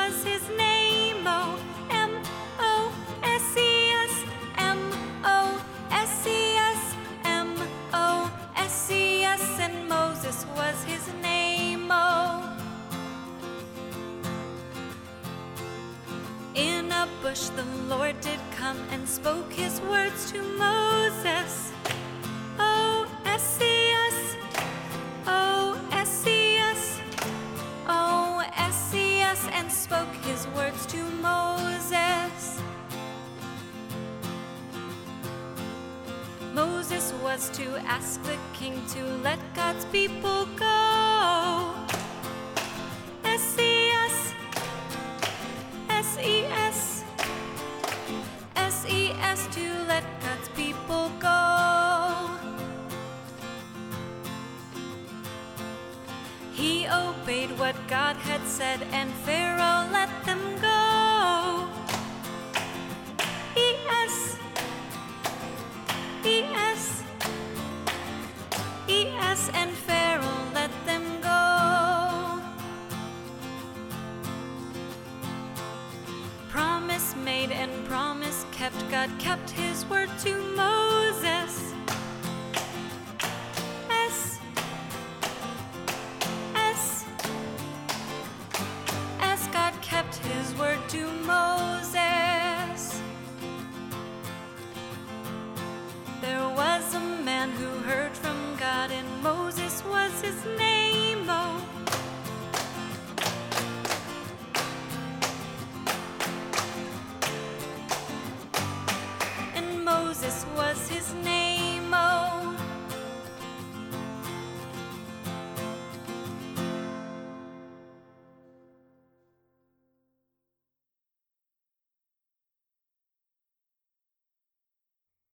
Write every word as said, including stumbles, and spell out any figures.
was his name, oh, M O S E S, M O S E S, M O S E S, and Moses was his name, oh. In a bush the Lord did come and spoke his words to Moses, O S E S, O S E S, O S E S, and spoke his words to Moses. Moses was to ask the king to let God's people go. S E S, S E S, S E S, to let God's people go. He obeyed what God had said, and Pharaoh let them go. E S, E S, E S, and Pharaoh let them go. Promise made and promise kept, God kept his word to Moses. S, S, as God kept his word to Moses. There was a man who heard from God, and Moses was his name, oh.